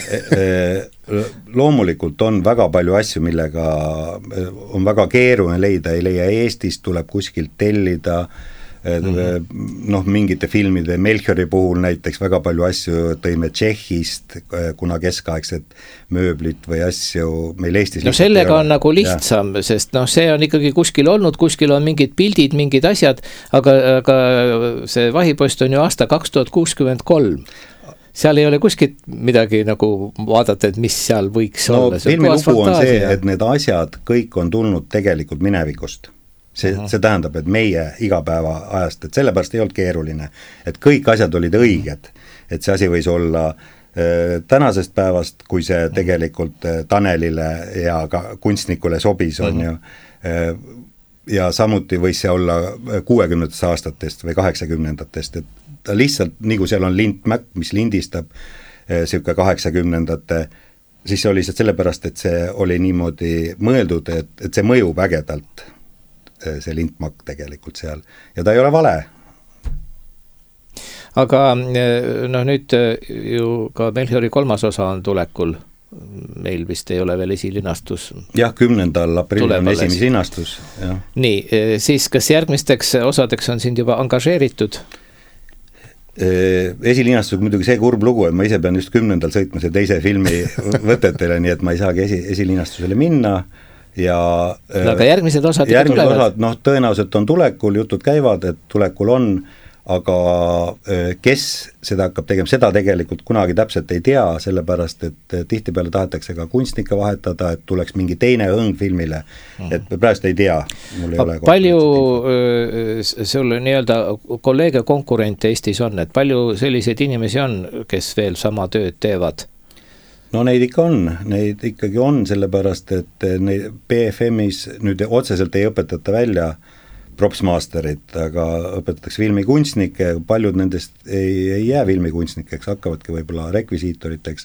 Loomulikult on väga palju asju, millega on väga keeruline leida, ei leia Eestist, tuleb kuskilt tellida, mm-hmm. noh, mingite filmide, Melchiori puhul näiteks väga palju asju tõime Tšehhist, kuna keskaegset mööblit või asju meil Eestis. No sellega on nagu lihtsam, ja. Sest noh, see on ikkagi kuskil olnud, kuskil on mingid pildid, mingid asjad, aga, aga see vahipost on ju aasta kaks tuhat kuuskümmend kolm. Seal ei ole kuskilt midagi nagu vaadata, et mis seal võiks no, olla. Filmi lugu on see, et need asjad kõik on tulnud tegelikult minevikust. See, uh-huh. see tähendab, et meie igapäeva ajast, et sellepärast ei olnud keeruline, et kõik asjad olid õiged, et see asi võis olla äh, tänasest päevast, kui see tegelikult äh, Tanelile ja ka kunstnikule sobis, on uh-huh. ju, äh, ja samuti võis see olla kuuekümnendatest aastatest või kaheksakümnendatest, et ta lihtsalt, nagu seal on lintmäkk, mis lindistab siuke kaheksakümnendate, siis see oli lihtsalt sellepärast, et see oli niimoodi mõeldud, et, et see mõjub ägedalt, see lintmäkk tegelikult seal, ja ta ei ole vale. Aga noh, nüüd ju ka Melchiori kolmas osa on tulekul, meil vist ei ole veel esilinastus. Jah, kümnendal aprillil on esimene linastus. Jah. Nii, siis kas järgmisteks osadeks on sind juba angažeeritud? Esilinastusega muidugi see kurb lugu, et ma ise pean just kümnendal sõitma see teise filmi võtetele, nii et ma ei saagi esi, esilinastusele minna ja no, aga järgmised osad järgmised osad, noh, tõenäoliselt on tulekul, jutud käivad, et tulekul on, aga kes seda hakkab tegema, seda tegelikult kunagi täpselt ei tea, sellepärast et tihtipeale tahetakse ka kunstnikke vahetada, et tuleks mingi teine õng filmile, et praegu ei tea. Mul ei ole palju sul nii-öelda kolleege konkurente Eestis on, et palju selliseid inimesi on, kes veel sama tööd teevad? No neid ikka on, neid ikkagi on, sellepärast et neid B F M-is nüüd otseselt ei õpetata välja propsmasterit, aga õpetatakse filmikunstnikke, paljud nendest ei, ei jää filmikunstnikeks, hakkavadki võib-olla rekvisiitoriteks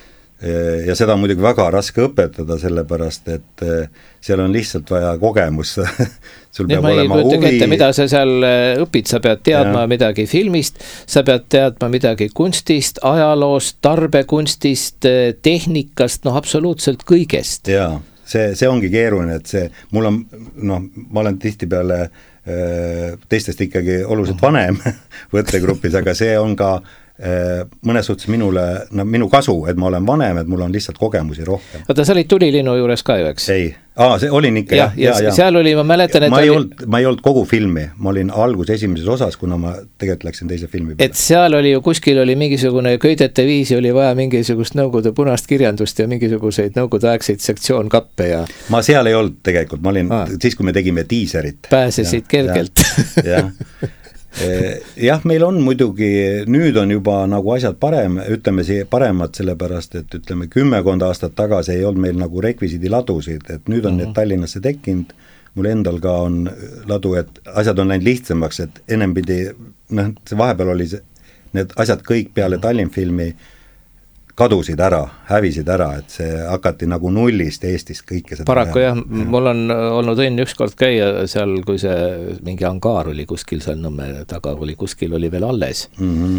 ja seda on muidugi väga raske õpetada, sellepärast et seal on lihtsalt vaja kogemus. Sul peab olema huvi. Mida sa seal õpid, sa pead teadma ja. midagi filmist, sa pead teadma midagi kunstist, ajaloost, tarbekunstist, tehnikast, noh absoluutselt kõigest. Jaa. See, see ongi keeruline, et see, mul on, noh, ma olen tihtipeale teistest ikkagi oluliselt vanem võttegrupis, aga see on ka mõnes suhtes minule, no minu kasu, et ma olen vanem, et mul on lihtsalt kogemusi rohkem. Oota, sa olid Tulilinnu juures ka ju, eks? Ei, aa, see olin ikka, jah, ja, ja, ja seal oli, ma mäletan, et ma ei, oli... olnud, ma ei olnud kogu filmi, ma olin algus esimeses osas, kuna ma tegelikult läksin teise filmi peale. Et seal oli ju, kuskil oli mingisugune köidete viisi, oli vaja mingisugust nõukogude punast kirjandust ja mingisuguseid nõukogude aegseid sektsioonkappe ja... Ma seal ei olnud tegelikult, ma olin, ah. siis kui me tegime tiiserit. Pääsesid ja, kergelt. Jah, ja. Jah, meil on muidugi, nüüd on juba nagu asjad parem, ütleme see paremad sellepärast, et ütleme kümmekond aastat tagasi ei olnud meil nagu rekvisiidi ladusid, et nüüd on mm-hmm. need Tallinnasse tekkinud, mul endal ka on ladu, et asjad on läinud lihtsamaks, et ennem pidi, noh, see vahepeal oli see, need asjad kõik peale Tallinnfilmi kadusid ära, hävisid ära, et see hakati nagu nullist Eestist kõike seda. Paraku jah, ja. Mul on olnud õnn ükskord käia seal, kui see mingi angaar oli kuskil seal Nõmme taga, oli kuskil oli veel alles. Mm-hmm.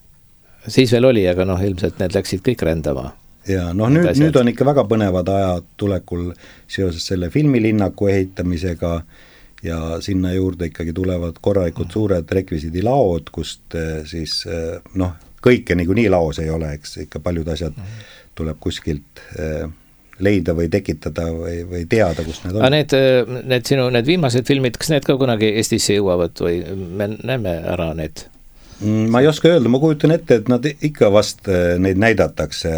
Siis veel oli, aga noh, ilmselt need läksid kõik rändama. Ja noh, nüüd, nüüd on ikka väga põnevad ajad tulekul seoses selle filmilinnaku ehitamisega ja sinna juurde ikkagi tulevad korralikud suured rekvisiidilaod, kust siis noh, kõike nagu nii laos ei ole, eks ikka paljud asjad tuleb kuskilt äh, leida või tekitada või, või teada, kus need on. Aga need, need sinu, need viimased filmid, kas need ka kunagi Eestisse jõuavad või me näeme ära need? Ma ei oska öelda, ma kujutan ette, et nad ikka vast neid näidatakse.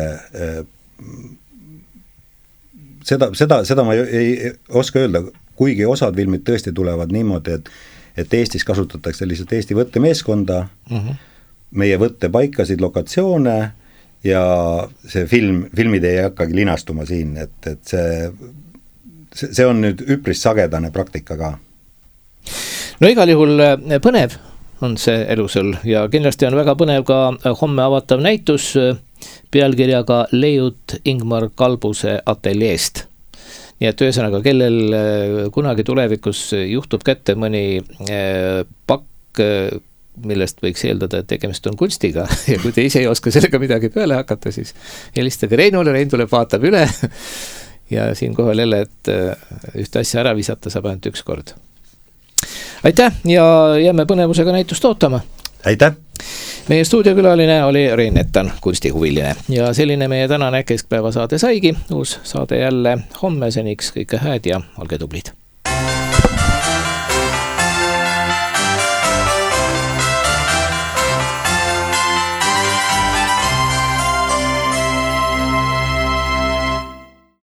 Seda, seda, seda ma ei, ei oska öelda, kuigi osad filmid tõesti tulevad niimoodi, et, et Eestis kasutatakse lihtsalt Eesti võttemeeskonda, mm-hmm. meie võttepaikasid, lokatsioone ja see film, filmid ei hakkagi linastuma siin, et, et see, see on nüüd üpris sagedane praktika ka. No igal juhul põnev on see elu sul ja kindlasti on väga põnev ka homme avatav näitus pealkirjaga Leiut Ingmar Kalbuse ateljeest. Nii et ühesõnaga, kellel kunagi tulevikus juhtub kätte mõni pakk, millest võiks eeldada, et tegemist on kunstiga ja kui te ise ei oska sellega midagi peale hakata, siis helistage Reinule, Rein tuleb, vaatab üle ja siin kohal jälle, et ühte asja ära visata saab ainult üks kord. Aitäh ja jääme põnevusega näitust ootama. Aitäh! Meie stuudiokülaline oli Rein Nettan, kunstihuviline ja selline meie tänane keskpäeva saade saigi, uus saade jälle homme, seniks kõike hääd ja olge tublid!